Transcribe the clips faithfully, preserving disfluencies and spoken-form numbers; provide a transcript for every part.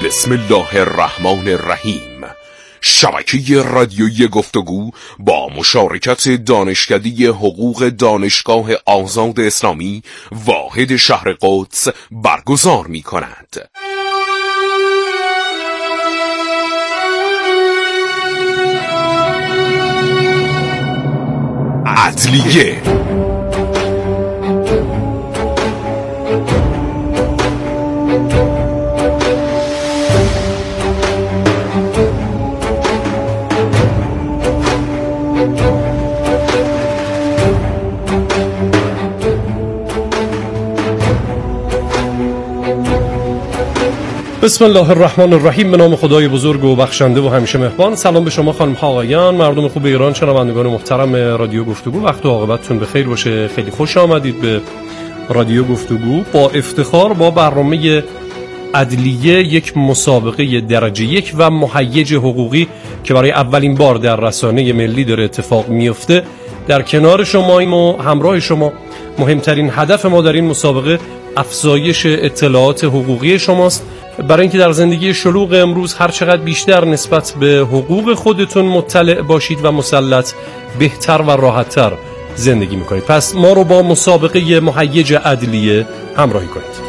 بسم الله الرحمن الرحیم. شبکه رادیویی گفتگو با مشارکت دانشکده حقوق دانشگاه آزاد اسلامی واحد شهر قدس برگزار می کند. عدلیه. بسم الله الرحمن الرحیم. به نام خدای بزرگ و بخشنده و همیشه مهربان. سلام به شما خانم ها آقایان، مردم خوب ایران، شنوندگان محترم رادیو گفتگو. وقت و عاقبتتون بخیر باشه. خیلی خوش آمدید به رادیو گفتگو. با افتخار با برنامه عدلیه، یک مسابقه درجه یک و مهیج حقوقی که برای اولین بار در رسانه ملی داره اتفاق میفته، در کنار شماییم و همراه شما. مهمترین هدف ما در این مسابقه افزایش اطلاعات حقوقی شماست، برای اینکه در زندگی شلوغ امروز هر چقدر بیشتر نسبت به حقوق خودتون مطلع باشید و مسلط، بهتر و راحتتر زندگی میکنید. پس ما رو با مسابقه مهیج عدلیه همراهی کنید.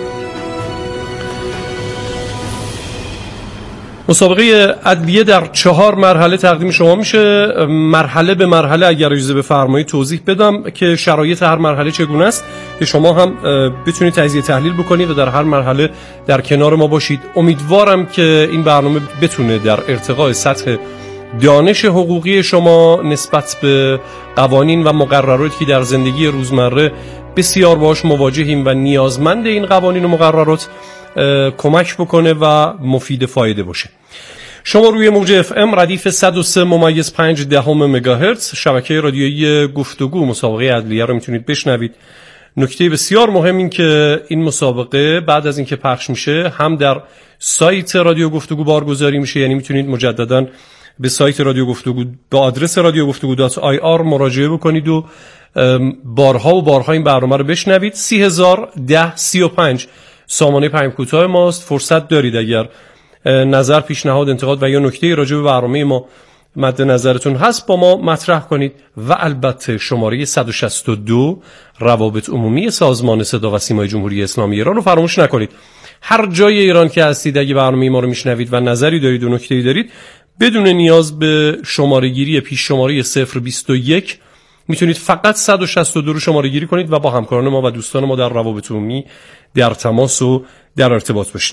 مسابقه عدلیه در چهار مرحله تقدیم شما میشه. مرحله به مرحله اگر اجازه بفرمایید توضیح بدم که شرایط هر مرحله چگونه است، که شما هم بتونید تجزیه تحلیل بکنید و در هر مرحله در کنار ما باشید. امیدوارم که این برنامه بتونه در ارتقاء سطح دانش حقوقی شما نسبت به قوانین و مقرراتی که در زندگی روزمره بسیار باهاش مواجهیم و نیازمند این قوانین و مقررات کمک بکنه و مفید فایده باشه. شما روی موج اف ام ردیف صد و سه ممیز پنج دهم مگاهرتز شبکه رادیویی گفتگو مسابقه عدلیه رو میتونید بشنوید. نکته بسیار مهم این که این مسابقه بعد از اینکه پخش میشه هم در سایت رادیو گفتگو بارگذاری میشه، یعنی میتونید مجددا به سایت رادیو گفتگو با آدرس رادیو گفتگو دات آی آر مراجعه بکنید و بارها و بارها این برنامه رو بشنوید. سی هزار ده سی و پنج سامانه پیام کوتاه ماست. فرصت دارید اگر نظر، پیشنهاد، انتقاد و یا نکته راجع به برنامه ما مد نظرتون هست با ما مطرح کنید. و البته شماره صد و شصت و دو روابط عمومی سازمان صدا و سیمای جمهوری اسلامی ایران رو فراموش نکنید. هر جای ایران که هستید اگه برنامه ما رو میشنوید و نظری دارید و نکته‌ای دارید، بدون نیاز به شماره گیری پیش شماره صفر بیست و یک میتونید فقط صد و شصت و دو رو شماره گیری کنید و با همکاران ما و دوستان ما در روابط عمومی در تماس و در ارتباط باشید.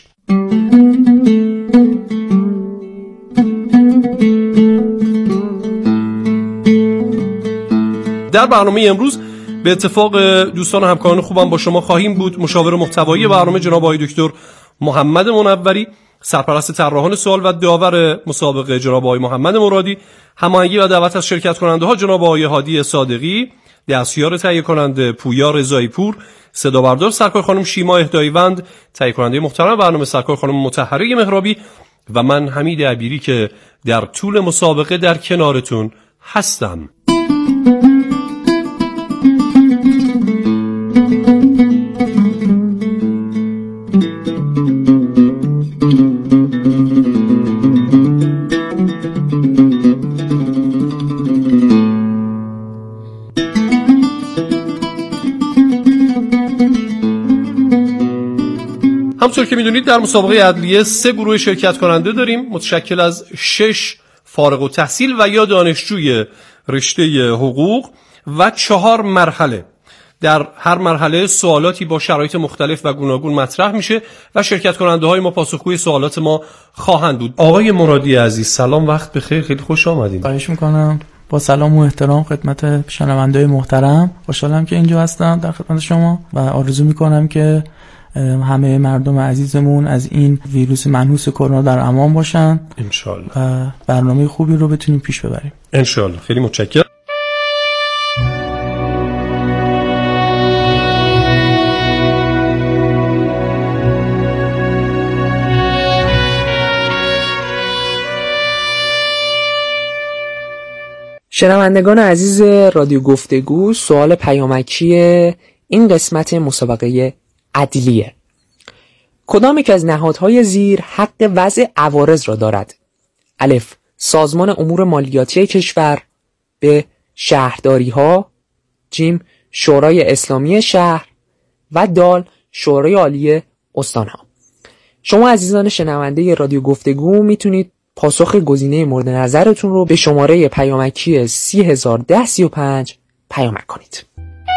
در برنامه امروز به اتفاق دوستان و همکاران خوبم با شما خواهیم بود. مشاور محتوایی برنامه جناب آقای دکتر محمد منوری، سرپرست طراحان سوال و داور مسابقه جناب آقای محمد مرادی، هماهنگی و دعوت از شرکت کننده ها جناب آقای هادی صادقی، دستیار تهیه کننده پویا رضایی پور، صدا بردار سرکار خانم شیما اهداییوند، تهیه کننده محترم برنامه سرکار خانم مطهره مهرابی و من حمید عبیری که در طول مسابقه در کنارتون هستم. همونطور که میدونید در مسابقه عدلیه سه گروه شرکت کننده داریم، متشکل از شش فارغ التحصیل و یا دانشجوی رشته حقوق و چهار مرحله. در هر مرحله سوالاتی با شرایط مختلف و گوناگون مطرح میشه و شرکت کننده های ما پاسخگوی سوالات ما خواهند بود. آقای مرادی عزیز سلام، وقت بخیر، خیلی خوش آمدید. خواهش میکنم. با سلام و احترام خدمت شنونده‌های محترم، خوشحالم که اینجا هستم در خدمت شما و آرزو میکنم که همه مردم عزیزمون از این ویروس منحوس کرونا در امان باشن انشالله و برنامه خوبی رو بتونیم پیش ببریم انشالله. خیلی متشکرم. شنوندگان عزیز رادیو گفتگو، سوال پیامکی این قسمت مسابقه عدلیه. کدام یک از نهادهای زیر حق وضع عوارض را دارد؟ الف، سازمان امور مالیاتی کشور. ب، شهرداری ها. جیم، شورای اسلامی شهر. و دال، شورای عالی استان ها. شما عزیزان شنونده رادیو گفتگو میتونید پاسخ گزینه مورد نظرتون رو به شماره پیامکی سی هزار و ده سی و پنج پیامک کنید.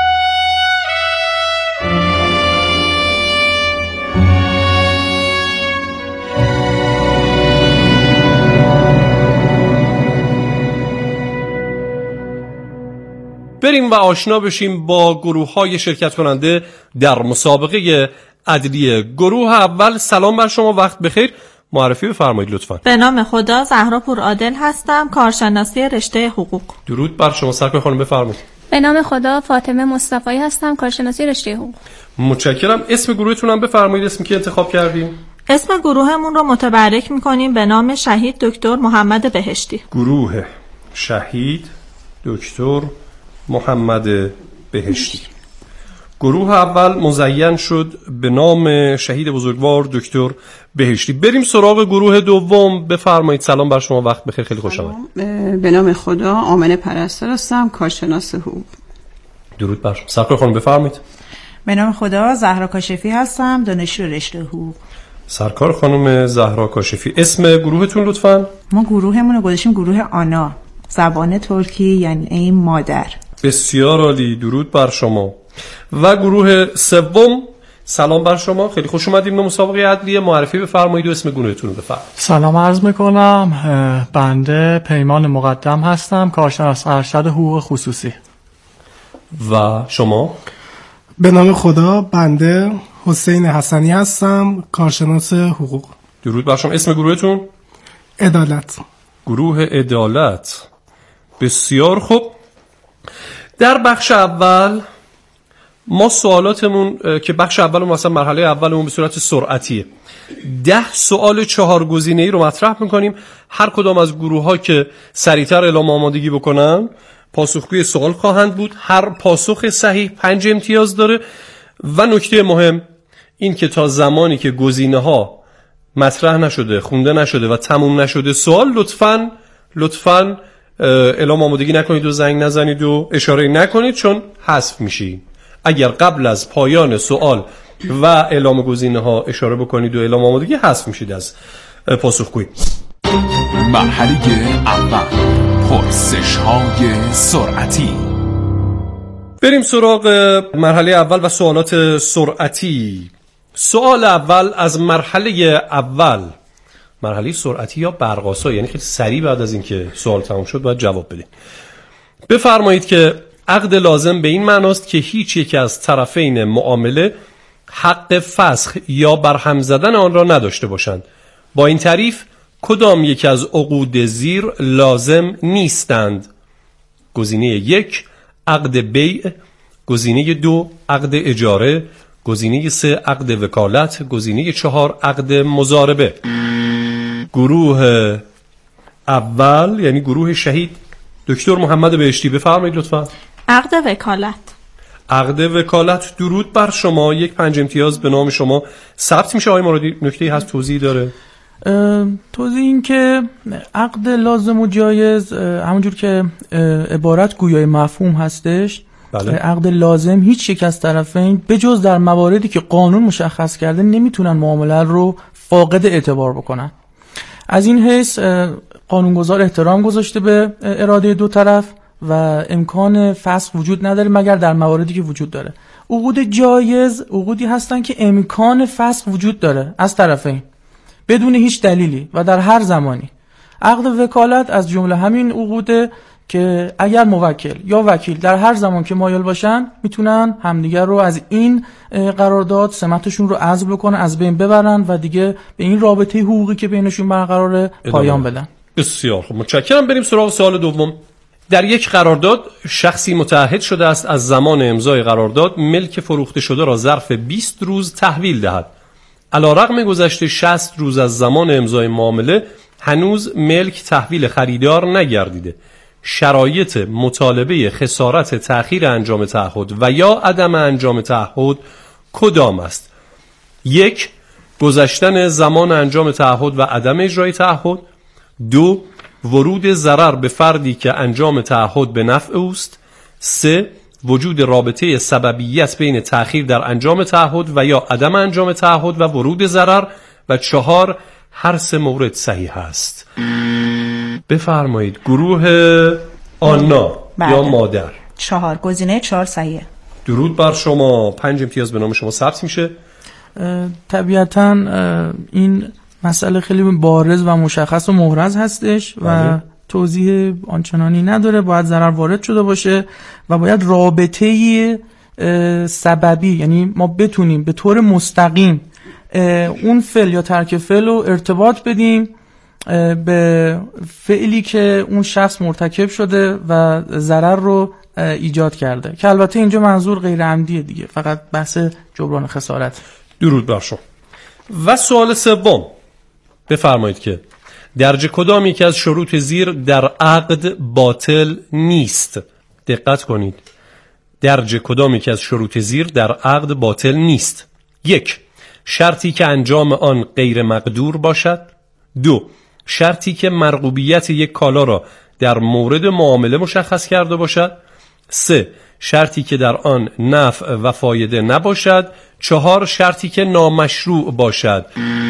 بریم و آشنا بشیم با گروه های شرکت کننده در مسابقه عدلیه. گروه اول، سلام بر شما، وقت بخیر، معرفی بفرمایید لطفاً. به نام خدا، زهرا پور عادل هستم، کارشناسی رشته حقوق. درود بر شما، سرکار خانم بفرمایید. به نام خدا، فاطمه مصطفی هستم، کارشناسی رشته حقوق. متشکرم. اسم گروهتون هم بفرمایید، اسمی که انتخاب کردیم. اسم گروهمون رو متبرک می‌کنیم به نام شهید دکتر محمد بهشتی. گروه شهید دکتر محمد بهشتی. گروه اول مزین شد به نام شهید بزرگوار دکتر بهشتی. بریم سراغ گروه دوم. بفرمایید. سلام بر شما، وقت بخیر، خیلی خوش آمدید. به نام خدا، آمنه پرستار هستم، کارشناس حقوق. درود بر شما، سرکار خانم بفرمایید. به نام خدا، زهرا کاشفی هستم، دانشجو رشته حقوق. سرکار خانم زهرا کاشفی، اسم گروهتون لطفاً. ما گروهمون رو گذاشتیم گروه آنا، زبان ترکی یعنی این مادر. بسیار عالی، درود بر شما. و گروه سوم، سلام بر شما، خیلی خوش اومدیم به مسابقه عدلیه. معرفی بفرمایید و اسم گروهتون رو بفرمایید. سلام عرض میکنم، بنده پیمان مقدم هستم، کارشناس ارشد حقوق خصوصی. و شما؟ به نام خدا، بنده حسین حسنی هستم، کارشناس حقوق. درود بر شما، اسم گروهتون؟ عدالت. گروه عدالت. بسیار خوب. در بخش اول ما سوالاتمون که بخش اولمون مثلا مرحله اولمون به صورت سرعتیه، ده سوال چهار گزینه‌ای رو مطرح میکنیم. هر کدام از گروه ها که سریعتر اعلام آمادگی بکنن پاسخگوی سوال خواهند بود. هر پاسخ صحیح پنج امتیاز داره. و نکته مهم این که تا زمانی که گزینه ها مطرح نشده، خونده نشده و تموم نشده سوال، لطفاً لطفاً اعلام آمادگی نکنید و زنگ نزنید و اشاره نکنید، چون حذف میشید. اگر قبل از پایان سوال و اعلام گزینه ها اشاره بکنید و اعلام آمادگی، حذف میشید از پاسخگویی. مرحله اول، پرسش های سرعتی. بریم سراغ مرحله اول و سوالات سرعتی. سوال اول از مرحله اول، مرحله سرعتی یا برق‌آسا، یعنی خیلی سریع بعد از اینکه سوال تمام شد باید جواب بدید. بفرمایید که عقد لازم به این معناست که هیچ یک از طرفین معامله حق فسخ یا برهم زدن آن را نداشته باشند. با این تعریف کدام یک از عقود زیر لازم نیستند؟ گزینه یک، عقد بیع. گزینه دو، عقد اجاره. گزینه سه، عقد وکالت. گزینه چهار، عقد مضاربه. گروه اول یعنی گروه شهید دکتر محمد بهشتی، بفرمایید لطفا. عقد وکالت. عقد وکالت. درود بر شما، یک پنج امتیاز به نام شما ثبت میشه. آقای مرادی نکته‌ای هست توضیح داره؟ توضیح این که عقد لازم و جایز همونجور که عبارت گویای مفهوم هستش، بله. عقد لازم هیچ یک از طرفین به جز در مواردی که قانون مشخص کرده نمیتونن معامله رو فاقد اعتبار بکنن. از این حیث قانونگذار احترام گذاشته به اراده دو طرف و امکان فسخ وجود نداره مگر در مواردی که وجود داره. عقود جایز عقودی هستن که امکان فسخ وجود داره از طرفین بدون هیچ دلیلی و در هر زمانی. عقد وکالت از جمله همین عقوده که اگر موکل یا وکیل در هر زمان که مایل باشن میتونن همدیگر رو از این قرارداد سمتشون رو عزل بکنن، از بین ببرن و دیگه به این رابطه حقوقی که بینشون برقراره پایان بدن. بسیار خوب، متشکرم. بریم سراغ سوال دوم. در یک قرارداد شخصی متعهد شده است از زمان امضای قرارداد ملک فروخته شده را ظرف بیست روز تحویل دهد. علی‌رغم گذشته شصت روز از زمان امضای معامله هنوز ملک تحویل خریدار نگردیده. شرایط مطالبه خسارت تأخیر انجام تعهد و یا عدم انجام تعهد کدام است؟ یک، گذشتن زمان انجام تعهد و عدم اجرای تعهد. دو، ورود ضرر به فردی که انجام تعهد به نفع اوست. سه، وجود رابطه سببیت بین تأخیر در انجام تعهد و یا عدم انجام تعهد و ورود ضرر. و چهار، هر سه مورد صحیح است. بفرمایید گروه آنا بله. یا مادر. چهار، گزینه چهار صحیحه. درود بر شما. پنج امتیاز به نام شما ثبت میشه. طبیعتاً این مسئله خیلی بارز و مشخص و محرز هستش و بله. توضیح آنچنانی نداره. باید ضرر وارد شده باشه و باید رابطه سببی، یعنی ما بتونیم به طور مستقیم اون فعل یا ترک فعل رو ارتباط بدیم به فعلی که اون شخص مرتکب شده و ضرر رو ایجاد کرده، که البته اینجا منظور غیر عمدیه دیگه، فقط بحث جبران خسارت. درود بر شما. و سوال سوم، بفرمایید که درجه کدام یکی از شروط زیر در عقد باطل نیست؟ دقت کنید، درجه کدام یکی از شروط زیر در عقد باطل نیست؟ یک، شرطی که انجام آن غیر مقدور باشد. دو، شرطی که مرغوبیت یک کالا را در مورد معامله مشخص کرده باشد. سه، شرطی که در آن نفع و فایده نباشد. چهار، شرطی که نامشروع باشد.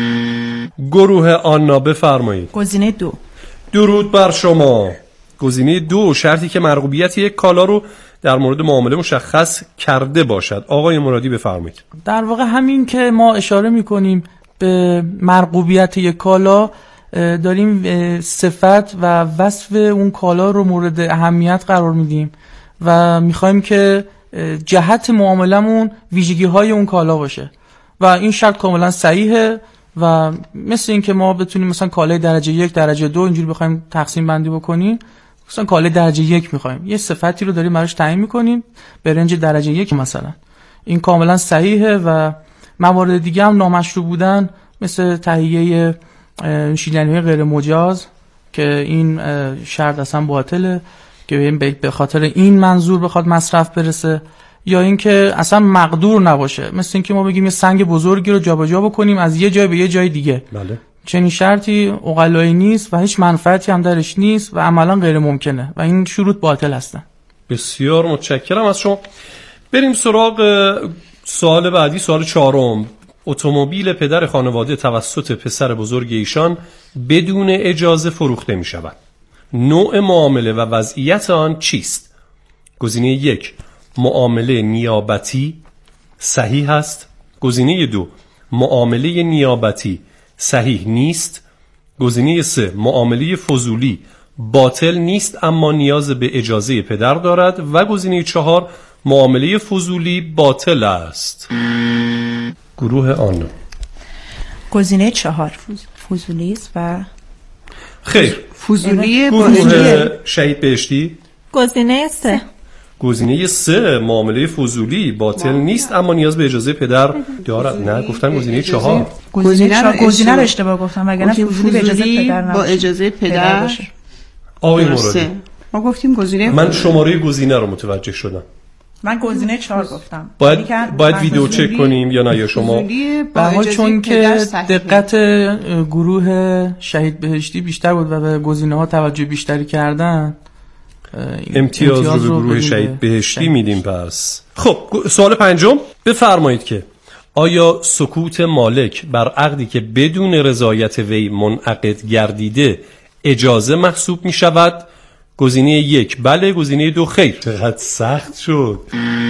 گروه آنا بفرمایید. گزینه دو. درود بر شما. گزینه دو، شرطی که مرغوبیت یک کالا رو در مورد معامله مشخص کرده باشد. آقای مرادی بفرمایید. در واقع همین که ما اشاره میکنیم به مرغوبیت یک کالا، داریم صفت و وصف اون کالا رو مورد اهمیت قرار میدیم و میخوایم که جهت معاملمون ویژگی های اون کالا باشه و این شرط کاملا صحیحه و مثل این که ما بتونیم مثلا کالای درجه یک، درجه دو اینجوری بخوایم تقسیم بندی بکنیم، مثلا کالای درجه یک میخوایم یه صفتی رو داریم براش تعیین میکنیم به رنج درجه یک مثلا، این کاملا صحیحه. و موارد دیگه هم نامشروع بودن مثل تهیه نوشیدنی‌های غیر مجاز که این شرط اصلا باطله که به خاطر این منظور بخواد مصرف برسه، یا اینکه اصلا مقدور نباشه، مثل اینکه ما بگیم یه سنگ بزرگی رو جابجا بکنیم از یه جای به یه جای دیگه. بله. چنین شرطی عقلایی نیست و هیچ منفعتی هم درش نیست و عملا غیر ممکنه و این شروط باطل هستن. بسیار متشکرم از شما. بریم سراغ سوال بعدی، سوال چهارم. اتومبیل پدر خانواده توسط پسر بزرگ ایشان بدون اجازه فروخته می شود. نوع معامله و وضعیت آن چیست؟ گزینه یک، معامله نیابتی صحیح است. گزینه دو، معامله نیابتی صحیح نیست. گزینه سه، معامله فضولی باطل نیست اما نیاز به اجازه پدر دارد. و گزینه چهار، معامله فضولی باطل است. گروه آن. گزینه چهار فضولی است و خیر. فضولی گروه شهید بهشتی. گزینه سه. گزینه سه، معامله فضولی باطل نیست اما نیاز به اجازه پدر دارد. نه، گفتم گزینه چهار. گزینه چهار گزینه رو اشتباه گفتم، وگرنه فضولی به اجازه پدر با اجازه پدر. آقای مرادی، ما گفتیم گزینه. من شماره گزینه رو متوجه شدم. من گزینه چهار گفتم. باید باید ویدیو چک کنیم یا نه؟ یا شما به حال چون که دقت گروه شهید بهشتی بیشتر بود و به گزینه ها توجه بیشتری کردن، امتیاز, امتیاز رو به گروه شهید بهشتی میدیم. پس خب سوال پنجم، بفرمایید که آیا سکوت مالک بر عقدی که بدون رضایت وی منعقد گردیده اجازه محسوب می شود؟ گزینه یک بله، گزینه دو خیر. چقدر سخت شد.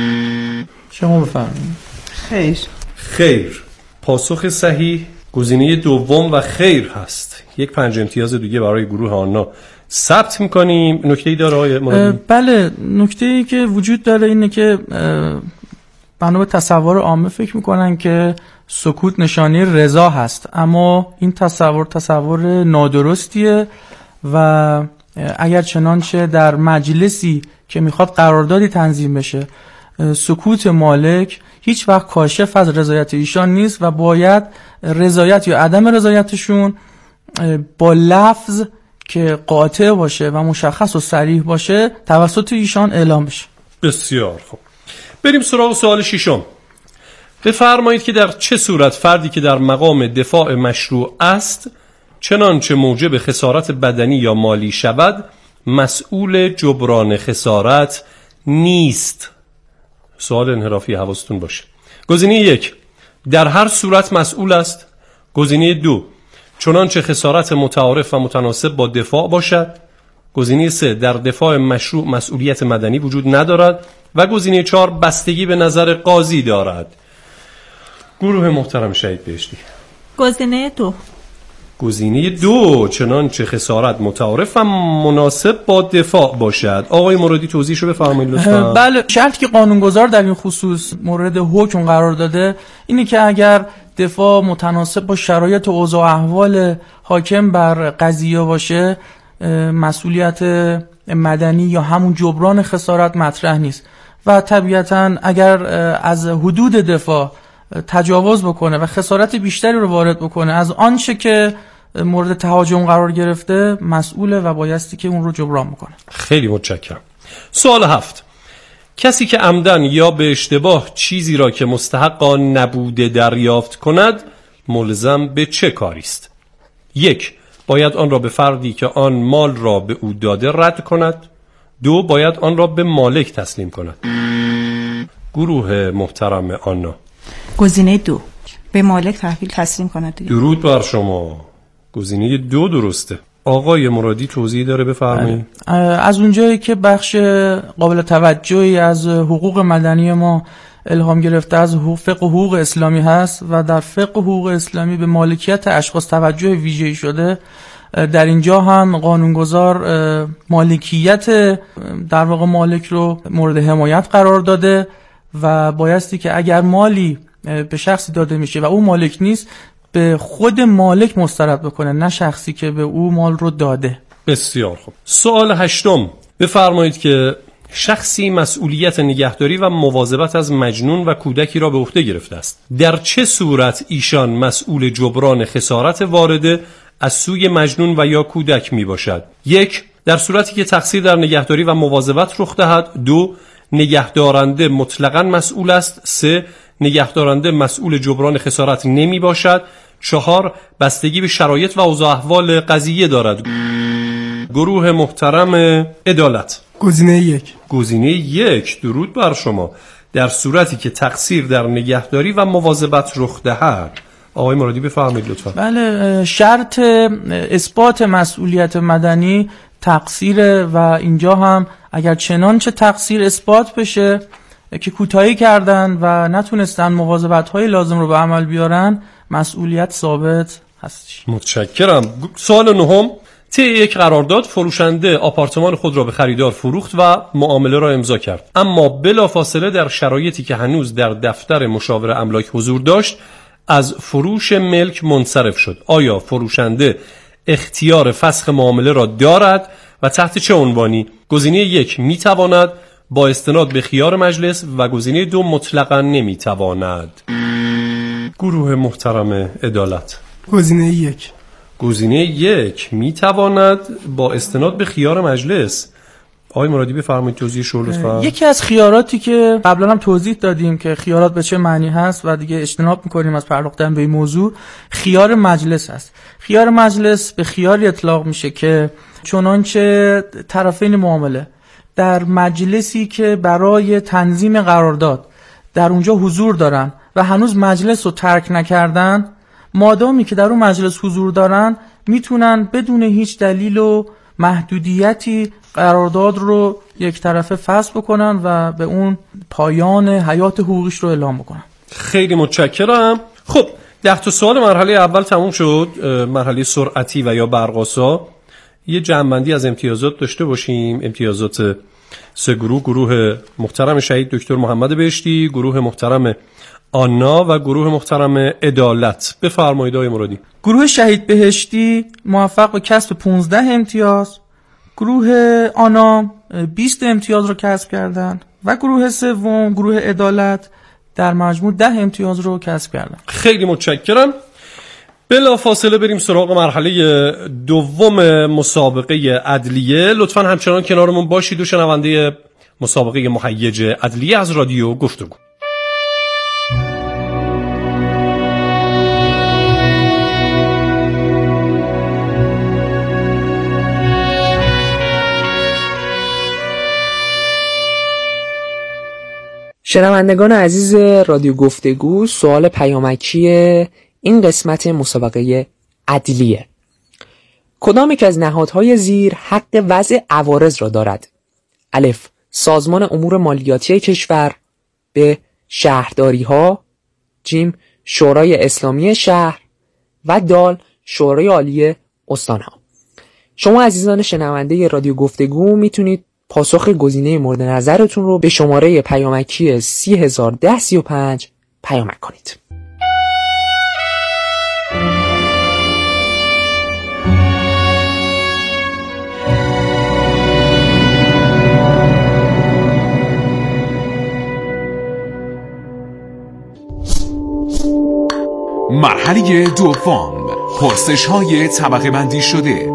شما بفرمایید. خیر. خیر. پاسخ صحیح گزینه دوم و خیر هست. یک پنج امتیاز دیگه برای گروه آنا ثبت میکنیم. نکته‌ای داره آقای مرادی؟ بله، نکته‌ای که وجود داره اینه که بنا به تصور عامه فکر میکنن که سکوت نشانه رضا هست، اما این تصور تصور نادرستیه و اگر چنانچه در مجلسی که میخواد قراردادی تنظیم بشه سکوت مالک هیچ وقت کاشف از رضایت ایشان نیست و باید رضایت یا عدم رضایتشون با لفظ که قاطع باشه و مشخص و صریح باشه توسط ایشان اعلام بشه. بسیار خوب. بریم سراغ سوال ششم. بفرمایید که در چه صورت فردی که در مقام دفاع مشروع است چنانچه موجب خسارت بدنی یا مالی شود مسئول جبران خسارت نیست. سوال انحرافی، حواستون باشه. گزینه یک، در هر صورت مسئول است. گزینه دو، چنانچه خسارت متعارف و متناسب با دفاع باشد. گزینه سه، در دفاع مشروع مسئولیت مدنی وجود ندارد. و گزینه چهار، بستگی به نظر قاضی دارد. گروه محترم شهید بهشتی. گزینه دو. گزینه دو، چنانچه خسارت متعارف و مناسب با دفاع باشد. آقای مرادی توضیحشو بفرمایید لطفا. بله، شرطی که قانونگذار در این خصوص مورد حکم قرار داده اینه که اگر دفاع متناسب با شرایط و اوضاع و احوال حاکم بر قضیه باشه مسئولیت مدنی یا همون جبران خسارت مطرح نیست و طبیعتاً اگر از حدود دفاع تجاوز بکنه و خسارت بیشتری رو وارد بکنه از آنچه که مورد تهاجم قرار گرفته مسئوله و بایستی که اون رو جبران میکنه. خیلی متشکرم. سوال هفت، کسی که عمدن یا به اشتباه چیزی را که مستحق آن نبوده دریافت کند ملزم به چه کاری است؟ یک، باید آن را به فردی که آن مال را به او داده رد کند. دو، باید آن را به مالک تسلیم کند. گروه محترم آنا. گزینه دو، به مالک تحویل تسلیم کند دیگه. درود بر شما. گزینه دو درسته. آقای مرادی توضیح داره، بفرمایید. از اونجایی که بخش قابل توجهی از حقوق مدنی ما الهام گرفته از فقه حقوق اسلامی هست و در فقه حقوق اسلامی به مالکیت اشخاص توجه ویژه‌ای شده، در اینجا هم قانونگذار مالکیت در واقع مالک رو مورد حمایت قرار داده و بایستی که اگر مالی به شخصی داده میشه و او مالک نیست به خود مالک مسترد بکنه، نه شخصی که به او مال رو داده. بسیار خوب. سوال هشتم، بفرمایید که شخصی مسئولیت نگهداری و مواظبت از مجنون و کودکی را به عهده گرفته است. در چه صورت ایشان مسئول جبران خسارت وارده از سوی مجنون و یا کودک می باشد؟ یک، در صورتی که تقصیر در نگهداری و مواظبت رخ دهد. دو، نگهدارنده مطلقاً مسئول است. سه، نگهدارنده مسئول جبران خسارت نمی باشد. چهار، بستگی به شرایط و اوضاع احوال قضیه دارد. گروه محترم عدالت. گزینه یک. گزینه یک، درود بر شما. در صورتی که تقصیر در نگهداری و مواظبت رخ دهد. آقای مرادی بفرمایید لطفا. بله، شرط اثبات مسئولیت مدنی تقصیر و اینجا هم اگر چنانچه تقصیر اثبات بشه که کوتاهی کردن و نتونستن مواظبت‌های لازم رو به عمل بیارن مسئولیت ثابت هستش. متشکرم. سوال نهم، طی یک قرارداد فروشنده آپارتمان خود را به خریدار فروخت و معامله را امضا کرد، اما بلافاصله در شرایطی که هنوز در دفتر مشاور املاک حضور داشت از فروش ملک منصرف شد. آیا فروشنده اختیار فسخ معامله را دارد و تحت چه عنوانی؟ گزینه یک، میتواند با استناد به خیار مجلس و گزینه دو، مطلقاً نمیتواند. گروه محترم عدالت. گزینه یک. گزینه یک، میتواند با استناد به خیار مجلس. آقای مرادی بفرمایید توضیح شو لطفا. یکی از خیاراتی که قبلا هم توضیح دادیم که خیارات به چه معنی هست و دیگه اجتناب میکنیم از پرداختن به این موضوع، خیار مجلس هست. خیار مجلس به خیاری اطلاق میشه که چنانچه طرفین معامله در مجلسی که برای تنظیم قرارداد در اونجا حضور دارن و هنوز مجلس رو ترک نکردن، مادامی که در اون مجلس حضور دارن میتونن بدون هیچ دلیل و محدودیتی قرارداد رو یک طرفه فسخ بکنن و به اون پایان حیات حقوقیش رو اعلام بکنن. خیلی متشکرم. خب ده تا سوال مرحله اول تموم شد. مرحله سرعتی و یا برق‌آسا یه جمع‌بندی از امتیازات داشته باشیم. امتیازات سه گروه، گروه محترم شهید دکتر محمد بهشتی، گروه محترم آنا و گروه محترم عدالت. بفرمایید آقای مرادی. گروه شهید بهشتی موفق به کسب پانزده امتیاز، گروه آنا بیست امتیاز رو کسب کردن و گروه سوم گروه عدالت در مجموع ده امتیاز رو کسب کردن. خیلی متشکرم. بلا فاصله بریم سراغ مرحله دوم مسابقه عدلیه. لطفاً همچنان کنارمون باشید و شنونده مسابقه مهیج عدلیه از رادیو گفتگو. شنوندگان عزیز رادیو گفتگو، سوال پیامکی این قسمت مسابقه عدلیه. کدام یک از نهادهای زیر حق وضع عوارض را دارد؟ الف سازمان امور مالیاتی کشور، ب شهرداری ها، جیم شورای اسلامی شهر و دال شورای عالی استان ها. شما عزیزان شنونده رادیو گفتگو میتونید پاسخ گزینه مورد نظرتون رو به شماره پیامکی سی هزار و ده سی و پنج پیامک کنید. مرحله دوم، پرسش های طبقه بندی شده.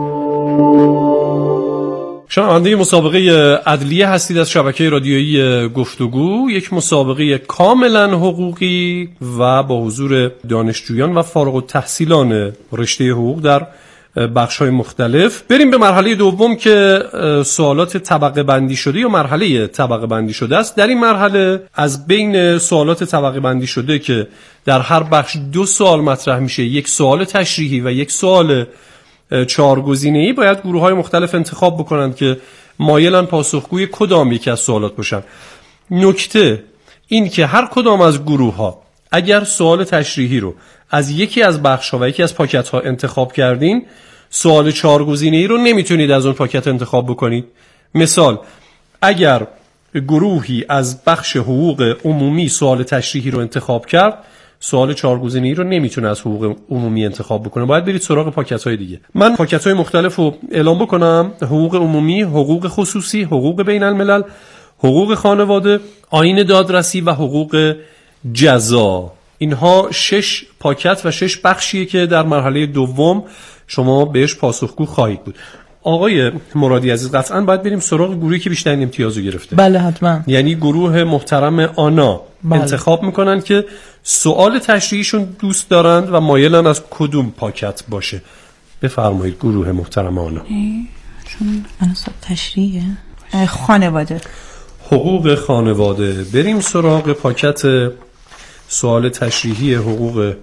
شنونده مسابقه عدلیه هستید از شبکه رادیویی گفتگو، یک مسابقه کاملا حقوقی و با حضور دانشجویان و فارغ التحصیلان رشته حقوق در بخش‌های مختلف. بریم به مرحله دوم که سوالات طبقه بندی شده یا مرحله طبقه بندی شده است. در این مرحله از بین سوالات طبقه بندی شده که در هر بخش دو سوال مطرح میشه، یک سوال تشریحی و یک سوال چهار گزینه‌ای، باید گروه‌های مختلف انتخاب بکنند که مایلن پاسخگوی کدام یک از سوالات باشن. نکته این که هر کدام از گروه‌ها اگر سوال تشریحی رو از یکی از بخش‌ها و یکی از پاکت‌ها انتخاب کردین، سوال چهار گزینه‌ای رو نمیتونید از اون پاکت انتخاب بکنید. مثال، اگر گروهی از بخش حقوق عمومی سوال تشریحی رو انتخاب کرد، سوال چهار گزینه‌ای رو نمیتونه از حقوق عمومی انتخاب بکنه، باید برید سراغ پاکت‌های دیگه. من پاکت‌های مختلف رو اعلام بکنم: حقوق عمومی، حقوق خصوصی، حقوق بین الملل، حقوق خانواده، آیین دادرسی و حقوق جزا. اینها شش پاکت و شش بخشیه که در مرحله دوم شما بهش پاسخگو خواهید بود. آقای مرادی عزیز، قطعاً باید بریم سراغ گروهی که بیشترین امتیازو گرفته. بله حتما. یعنی گروه محترم آنا. بله. انتخاب میکنن که سوال تشریحیشون دوست دارند و مایلن از کدوم پاکت باشه. بفرمایید گروه محترم آنا. چون انصاب تشریحه. خانواده. حقوق خانواده. بریم سراغ پاکت سوال تشریحی حقوق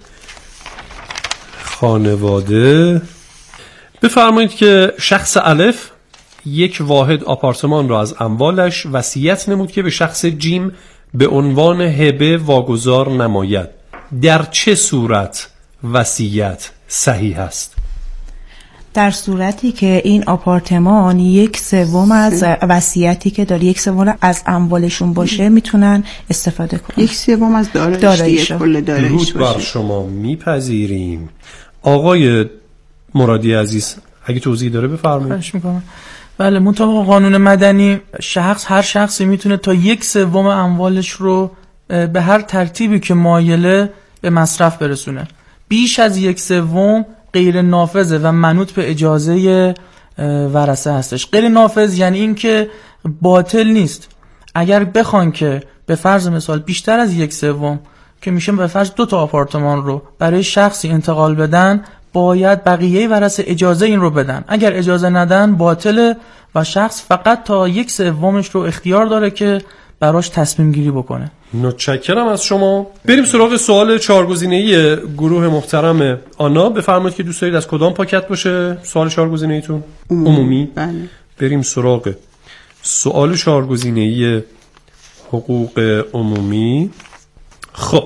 خانواده. بفرمایید که شخص الف یک واحد آپارتمان را از اموالش وصیت نمود که به شخص جیم به عنوان هبه واگذار نماید. در چه صورت وصیت صحیح است؟ در صورتی که این آپارتمان یک سوم از وصیتی که داره، یک سوم از اموالشون باشه، میتونن استفاده کنن. یک سوم از داراییش کل داراییش باشه. درود بر شما، میپذیریم. آقای مرادی عزیز اگه توضیح داره بفرمایید. خواهش میکنم. بله، مطابق قانون مدنی شخص هر شخصی میتونه تا یک سوم اموالش رو به هر ترتیبی که مایله به مصرف برسونه. بیش از یک سوم غیر نافذه و منوط به اجازه ورثه هستش. غیر نافذ یعنی این که باطل نیست. اگر بخوان که به فرض مثال بیشتر از یک سوم که میشه به فرض دو تا آپارتمان رو برای شخصی انتقال بدن، باید بقیه ورثه اجازه این رو بدن. اگر اجازه ندن باطله و شخص فقط تا یک سومش رو اختیار داره که براش تصمیم گیری بکنه. متشکرم از شما. بریم سراغ سوال چهار گزینه‌ای گروه محترم آنا. بفرمایید که دوست دارید از کدام پاکت باشه سوال چهار گزینه‌ایتون؟ عمومی. بله. بریم سراغ سوال چهار گزینه‌ای حقوق عمومی. خب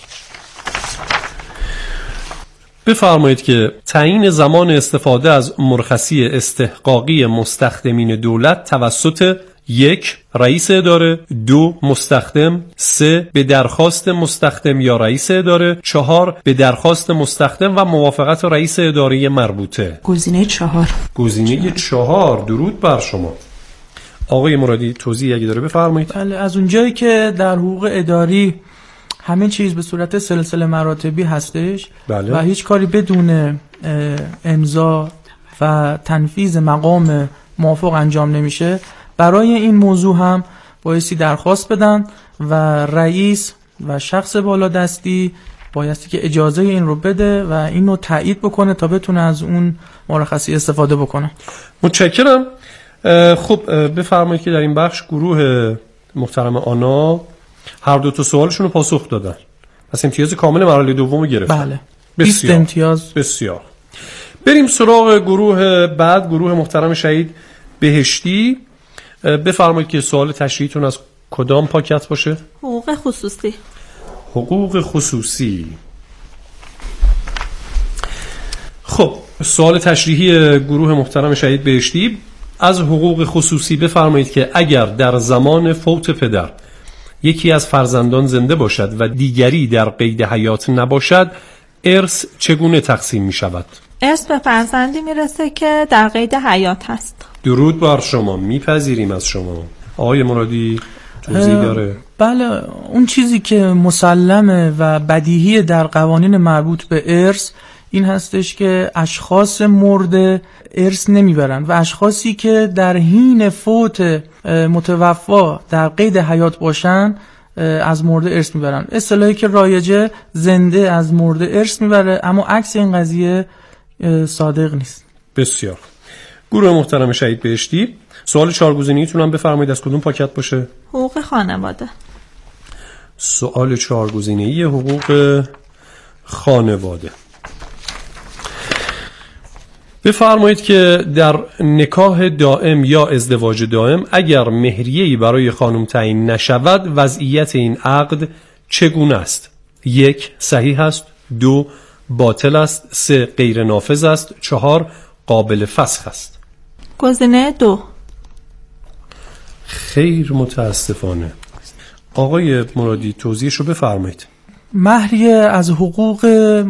بفرمایید که تعیین زمان استفاده از مرخصی استحقاقی مستخدمین دولت توسط یک رئیس اداره، دو مستخدم، سه به درخواست مستخدم یا رئیس اداره، چهار به درخواست مستخدم و موافقت رئیس اداره مربوطه. گزینه چهار. گزینه چهار. درود بر شما. آقای مرادی توضیح اگه داره بفرمایید. بله، از اونجایی که در حقوق اداری همه چیز به صورت سلسله مراتبی هستش، بله. و هیچ کاری بدون امضا و تنفیذ مقام موافق انجام نمیشه، برای این موضوع هم بایستی درخواست بدن و رئیس و شخص بالادستی بایستی که اجازه این رو بده و این رو تایید بکنه تا بتونه از اون مرخصی استفاده بکنه. متشکرم. خب بفرمایید که در این بخش گروه محترم آنا هر دو تا سوالشون رو پاسخ دادن. پس امتیاز کامل مرحله دوم رو گرفتن. بله. بیست امتیاز. بسیار. بریم سراغ گروه بعد، گروه محترم شهید بهشتی. بفرمایید که سوال تشریحیتون از کدام پاکت باشه؟ حقوق خصوصی. حقوق خصوصی. خب سوال تشریحی گروه محترم شهید بهشتی از حقوق خصوصی بفرمایید که اگر در زمان فوت پدر یکی از فرزندان زنده باشد و دیگری در قید حیات نباشد، ارث چگونه تقسیم می شود؟ ارث به فرزندی میرسه که در قید حیات هست. درود بر شما، میپذیریم از شما. آقای مرادی توضیح داره؟ بله، اون چیزی که مسلمه و بدیهی در قوانین مربوط به ارث این هستش که اشخاص مرده ارث نمیبرن و اشخاصی که در حین فوت متوفا در قید حیات باشن از مرده ارث میبرن. اصطلاحی که رایجه زنده از مرده ارث میبره، اما عکس این قضیه صادق نیست. بسیار. گروه محترم شهید بهشتی، سوال چهارگزینه‌ایتون هم بفرمایید از کدوم پاکت باشه؟ حقوق خانواده. سوال چهارگزینه‌ای حقوق خانواده. بفرمایید که در نکاح دائم یا ازدواج دائم اگر مهریه‌ای برای خانم تعیین نشود، وضعیت این عقد چگونه است؟ یک، صحیح است. دو، باطل است. سه، غیر نافذ است. چهار، قابل فسخ است. گزینه دو. خیر، متاسفانه. آقای مرادی توضیحش رو بفرمایید. مهریه از حقوق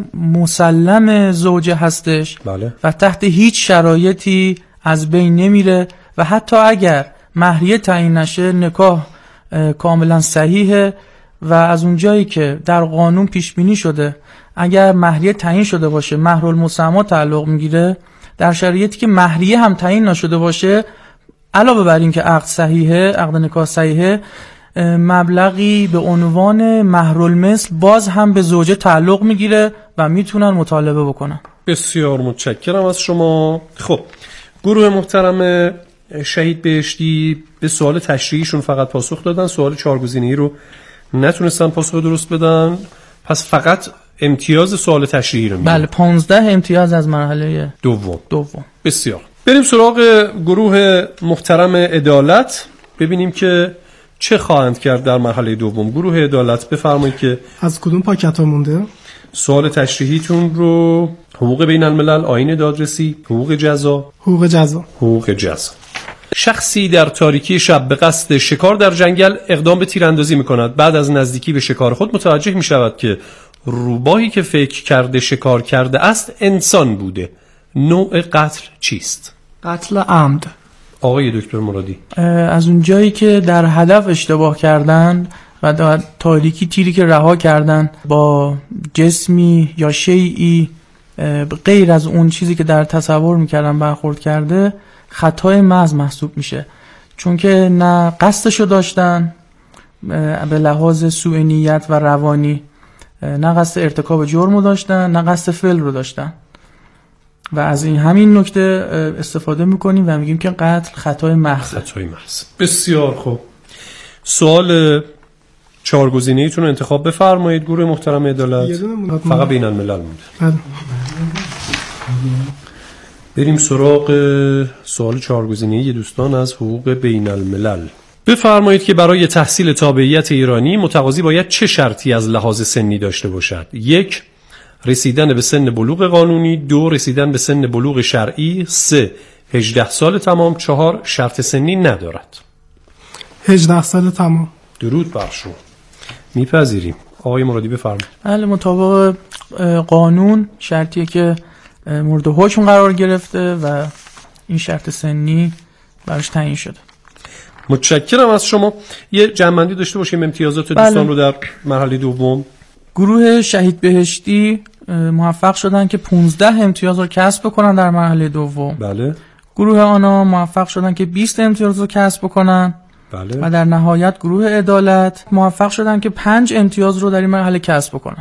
مسلم زوجه هستش. بله. و تحت هیچ شرایطی از بین نمیره و حتی اگر مهریه تعیین نشه نکاح کاملا صحیحه و از اونجایی که در قانون پیش بینی شده اگر مهریه تعیین شده باشه مهرالمسمى تعلق میگیره، در شرایطی که مهریه هم تعیین نشده باشه علاوه بر این که عقد صحیحه، عقد نکاح صحیحه، مبلغی به عنوان مهرالمثل باز هم به زوجه تعلق میگیره و میتونن مطالبه بکنن. بسیار متشکرم از شما. خب گروه محترم شهید بهشتی به سوال تشریحیشون فقط پاسخ دادن، سوال چهارگزینه‌ای رو نتونستن پاسخ درست بدن، پس فقط امتیاز سوال تشریحی رو میگیرن. بله، پانزده امتیاز از مرحله دوم. دوم. بسیار. بریم سراغ گروه محترم عدالت، ببینیم که چه خواهند کرد در مرحله دوم. گروه عدالت بفرمایید که از کدوم پاکت ها مونده؟ سوال تشریحیتون رو حقوق بین الملل، آیین دادرسی، حقوق جزا. حقوق جزا. حقوق جزا. شخصی در تاریکی شب به قصد شکار در جنگل اقدام به تیراندازی می‌کند. بعد از نزدیکی به شکار خود متوجه می‌شود که روباهی که فکر کرده شکار کرده است انسان بوده. نوع قتل چیست؟ قتل عمد. آقای دکتر مرادی. از اون جایی که در هدف اشتباه کردن و در تاریکی تیری که رها کردن با جسمی یا شیئی غیر از اون چیزی که در تصور میکردن برخورد کرده، خطای محض محسوب میشه، چون که نه قصدشو داشتن به لحاظ سوء نیت و روانی، نه قصد ارتکاب جرم رو داشتن، نه قصد فعل رو داشتن و از این همین نکته استفاده میکنیم و میگیم که قتل خطای محض. خطای محض. بسیار خوب. سوال چهارگزینه‌ایتون رو انتخاب بفرمایید گروه محترم عدالت. فقط بین الملل مونده. بریم سراغ سوال چهارگزینه‌ای دوستان از حقوق بین الملل. بفرمایید که برای تحصیل تابعیت ایرانی متقاضی باید چه شرطی از لحاظ سنی داشته باشد؟ یک، رسیدن به سن بلوغ قانونی. دو، رسیدن به سن بلوغ شرعی. سه، هجده سال تمام. چهار، شرط سنی ندارد. هجده سال تمام. درود بر شما، میپذیریم. آقای مرادی بفرمایید. بله، مطابق قانون شرطیه که مورد حکم قرار گرفته و این شرط سنی براش تعیین شده. متشکرم از شما. یه جمع‌بندی داشته باشیم امتیازات دوستان بله. رو در مرحله دوم. گروه شهید بهشتی موفق شدن که پانزده امتیاز رو کسب بکنن در مرحله دوم. بله. گروه آنها موفق شدن که بیست امتیاز رو کسب بکنن. بله. و در نهایت گروه عدالت موفق شدن که پنج امتیاز رو در این مرحله کسب بکنن.